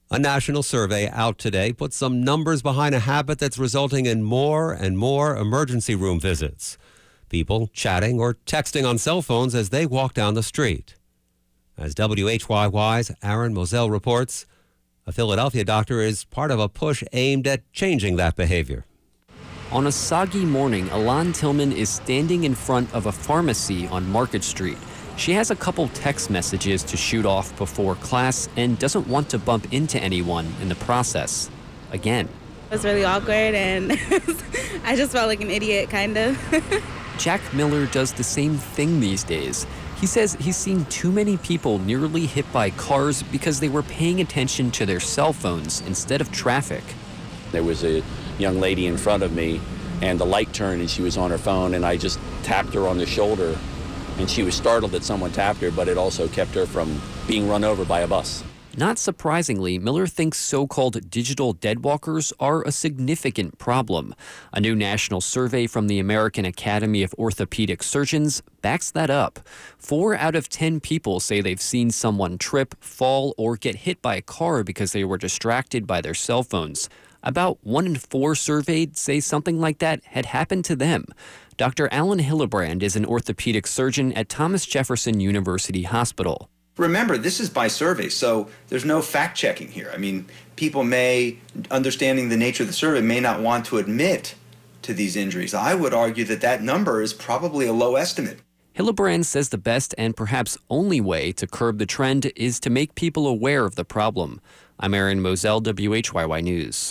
A national survey out today puts some numbers behind a habit that's resulting in more and more emergency room visits. People chatting or texting on cell phones as they walk down the street. As WHYY's Aaron Moselle reports, a Philadelphia doctor is part of a push aimed at changing that behavior. On a soggy morning, Alon Tillman is standing in front of a pharmacy on Market Street. She has a couple text messages to shoot off before class and doesn't want to bump into anyone in the process. Again. It was really awkward and I just felt like an idiot, kind of. Jack Miller does the same thing these days. He says he's seen too many people nearly hit by cars because they were paying attention to their cell phones instead of traffic. There was a young lady in front of me and the light turned and she was on her phone and I just tapped her on the shoulder. And she was startled that someone tapped her, but it also kept her from being run over by a bus. Not surprisingly, Miller thinks so-called digital deadwalkers are a significant problem. A new national survey from the American Academy of Orthopedic Surgeons backs that up. 4 out of 10 people say they've seen someone trip, fall, or get hit by a car because they were distracted by their cell phones. About 1 in 4 surveyed say something like that had happened to them. Dr. Alan Hillebrand is an orthopedic surgeon at Thomas Jefferson University Hospital. Remember, this is by survey, so there's no fact-checking here. I mean, people may, understanding the nature of the survey, may not want to admit to these injuries. I would argue that that number is probably a low estimate. Hillebrand says the best and perhaps only way to curb the trend is to make people aware of the problem. I'm Aaron Moselle, WHYY News.